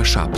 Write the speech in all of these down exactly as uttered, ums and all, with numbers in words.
ora șapte.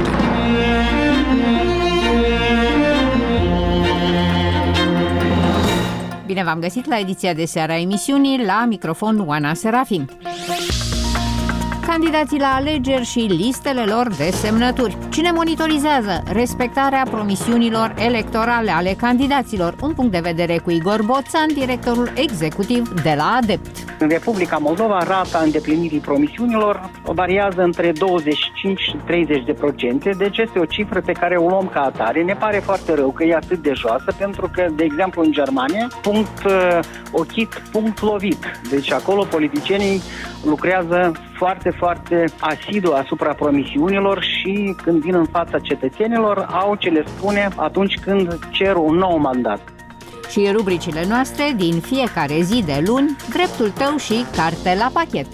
Bine v-am găsit la ediția de seară a emisiunii, la microfon Oana Serafim. Candidații la alegeri și listele lor de semnături. Cine monitorizează respectarea promisiunilor electorale ale candidaților? Un punct de vedere cu Igor Boțan, directorul executiv de la ADEPT. În Republica Moldova, rata îndeplinirii promisiunilor variază între douăzeci și cinci și treizeci de procente, deci este o cifră pe care o luăm ca atare. Ne pare foarte rău că e atât de joasă, pentru că, de exemplu, în Germania, punct uh, ochit, punct lovit. Deci acolo politicienii lucrează foarte, foarte asidu asupra promisiunilor și când vin în fața cetățenilor au ce le spune atunci când cer un nou mandat. Și rubricile noastre din fiecare zi de luni, dreptul tău și carte la pachet.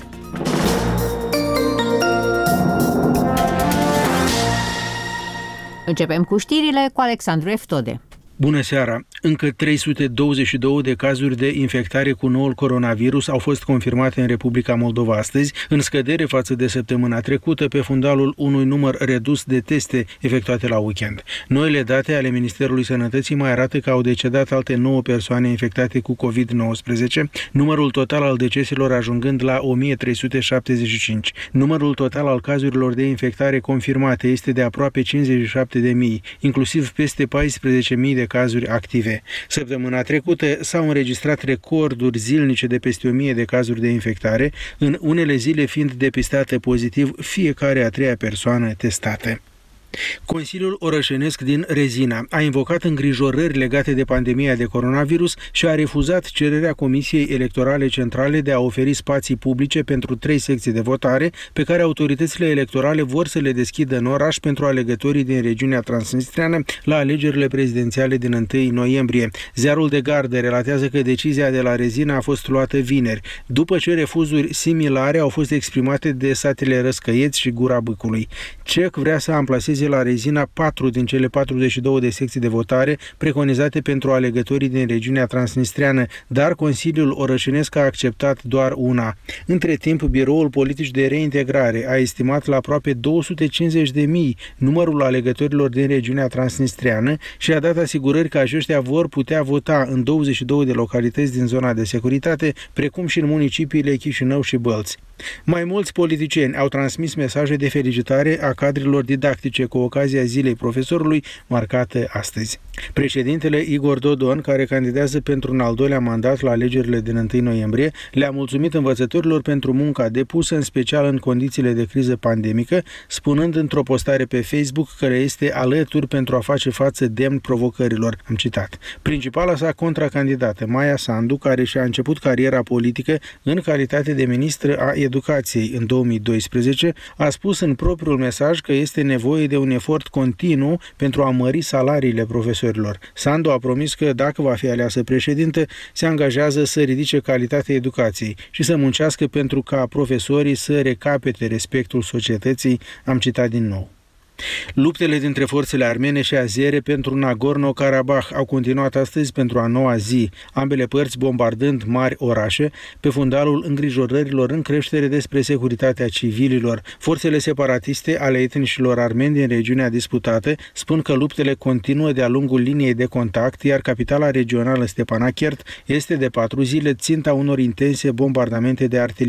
Începem cu știrile cu Alexandru Eftode. Bună seara! Încă trei sute douăzeci și două de cazuri de infectare cu noul coronavirus au fost confirmate în Republica Moldova astăzi, în scădere față de săptămâna trecută, pe fundalul unui număr redus de teste efectuate la weekend. Noile date ale Ministerului Sănătății mai arată că au decedat alte nouă persoane infectate cu covid nouăsprezece, numărul total al deceselor ajungând la o mie trei sute șaptezeci și cinci. Numărul total al cazurilor de infectare confirmate este de aproape cincizeci și șapte de mii, inclusiv peste paisprezece mii de cazuri active. Săptămâna trecută s-au înregistrat recorduri zilnice de peste o mie de cazuri de infectare, în unele zile fiind depistată pozitiv fiecare a treia persoană testată. Consiliul Orășenesc din Rezina a invocat îngrijorări legate de pandemia de coronavirus și a refuzat cererea Comisiei Electorale Centrale de a oferi spații publice pentru trei secții de votare pe care autoritățile electorale vor să le deschidă în oraș pentru alegătorii din regiunea transnistreană la alegerile prezidențiale din întâi noiembrie. Ziarul de Gardă relatează că decizia de la Rezina a fost luată vineri, după ce refuzuri similare au fost exprimate de satele Răscăieți și Gura Bâcului. C E C vrea să amplaseze la Rezina patru din cele patruzeci și două de secții de votare preconizate pentru alegătorii din regiunea transnistreană, dar Consiliul Orășenesc a acceptat doar una. Între timp, Biroul Politic de Reintegrare a estimat la aproape două sute cincizeci de mii numărul alegătorilor din regiunea transnistreană și a dat asigurări că aceștia vor putea vota în douăzeci și două de localități din zona de securitate, precum și în municipiile Chișinău și Bălți. Mai mulți politicieni au transmis mesaje de felicitare a cadrelor didactice cu ocazia Zilei Profesorului, marcată astăzi. Președintele Igor Dodon, care candidează pentru un al doilea mandat la alegerile din întâi noiembrie, le-a mulțumit învățătorilor pentru munca depusă, în special în condițiile de criză pandemică, spunând într-o postare pe Facebook că le este alături pentru a face față demn provocărilor. Am citat. Principala sa contracandidată, Maia Sandu, care și-a început cariera politică în calitate de ministră a Educației în două mii doisprezece, a spus în propriul mesaj că este nevoie de un efort continuu pentru a mări salariile profesorilor. Sandu a promis că, dacă va fi aleasă președintă, se angajează să ridice calitatea educației și să muncească pentru ca profesorii să recapete respectul societății, am citat din nou. Luptele dintre forțele armene și azere pentru Nagorno-Karabakh au continuat astăzi pentru a noua zi, ambele părți bombardând mari orașe, pe fundalul îngrijorărilor în creștere despre securitatea civililor. Forțele separatiste ale etnicilor armeni din regiunea disputată spun că luptele continuă de-a lungul liniei de contact, iar capitala regională Stepanakert este de patru zile ținta unor intense bombardamente de artilerie.